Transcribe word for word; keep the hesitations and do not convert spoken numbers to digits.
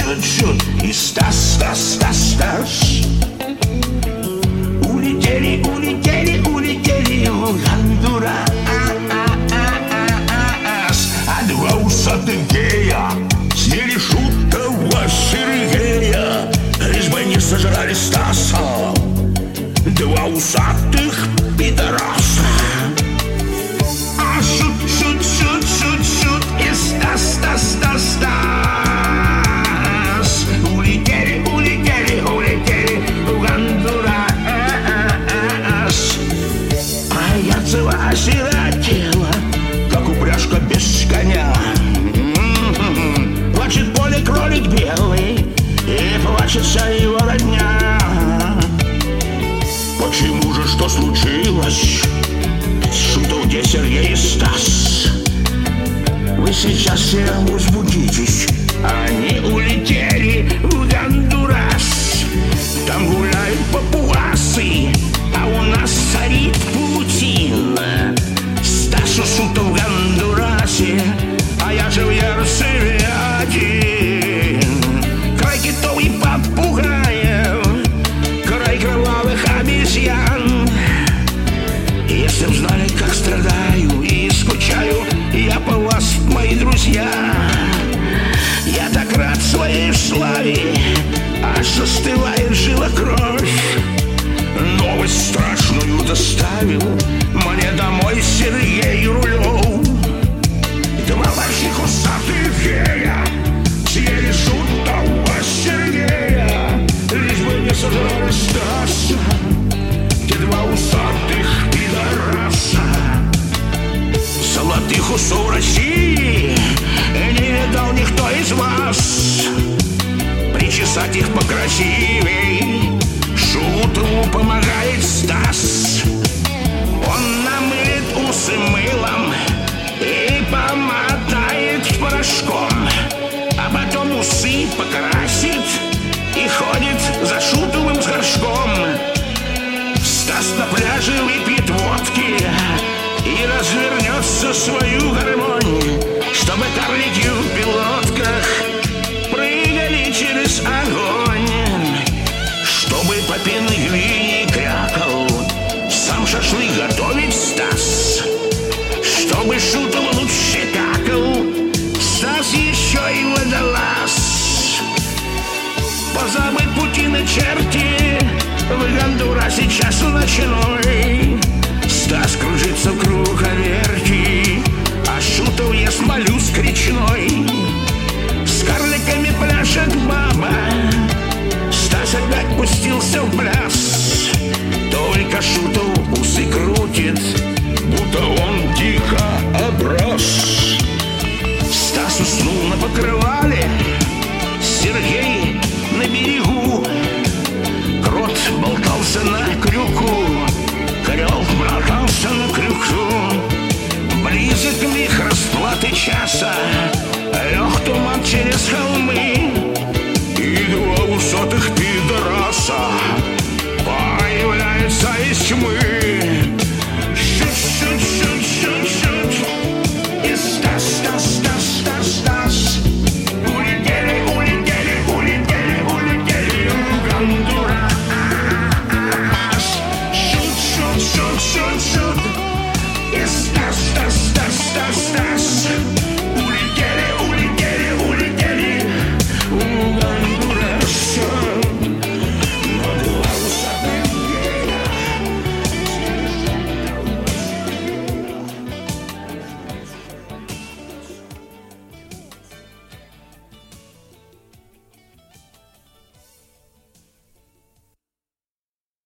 шут, шут и Стас, Стас, Стас, Стас. Улетели, улетели, улетели в Гондурас. А два усатых гея съели шутого Сергея, лишь бы не сожрали Стаса. Два усатых пидораса. А шут, шут, шут, шут, шут и Стас, Стас, Стас, Стас. Улетели, улетели, улетели в Гондурас. А Ярцева осиротела, как упряжка без коня. Плачет поле кролик белый, и плачет вся его родня. Почему же, что случилось? Шутов, где Сергей и Стас? Вы сейчас все возбудитесь. Они улетели в Гондурас. Там гуляют папуасы, а у нас царит паутина. Стас у Шута в Гондурасе, а я же в Ярцеве один. Край китов и попугаев, край кровавых обезьян. Если б знали, как страдаю и скучаю я по вас, мои друзья. Я так рад своей славе, аж застывает жила кровь. Новость страшную доставил мне домой Сергей Рулев. Два больших усатых гея съели шутого Сергея, лишь бы не сожрали Стаса. Те два усатых пидораса. Золотых усов России не видал никто из вас. Причесать их покрасивей Шутову помогает Стас. Он намылит усы мылом и помотает порошком, а потом усы покрасит и ходит за Шутовым с горшком. Стас на пляже выпьет водки и развернется свою гармонь, чтобы карлики в пилотках прыгали через огонь, чтобы по пингвине крякал сам шашлык готовить Стас, чтобы Шутова лучше какал Стас еще и водолаз. Позабыть пути на черте в Гондурасе час ночной. Стас кружится в круговерти, а Шутов ест моллюск речной. С карликами пляшет баба, Стас опять пустился в пляс. Только Шутов усы крутит, будто он дико оброс. Стас уснул на покрывале, Сергей на берегу. Крот болтался на крюку, Крёл болтался на крюку. Близок лих расплаты часа, лёг туман через холмы, и два усатых пидораса появляются из тьмы.